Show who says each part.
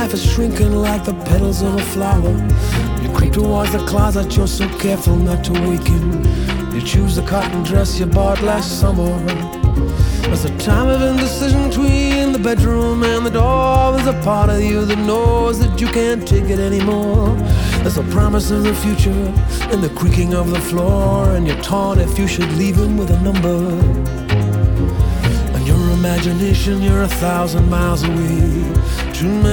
Speaker 1: life is shrinking like the petals of a flower. You creep towards the closet, you're so careful not to weaken. You choose the cotton dress you bought last summer. There's a time of indecision between the bedroom and the door. There's a part of you that knows that you can't take it anymore. There's a promise of the future in the creaking of the floor, and you're torn if you should leave him with a number. In your imagination, you're 1,000 miles away. Too many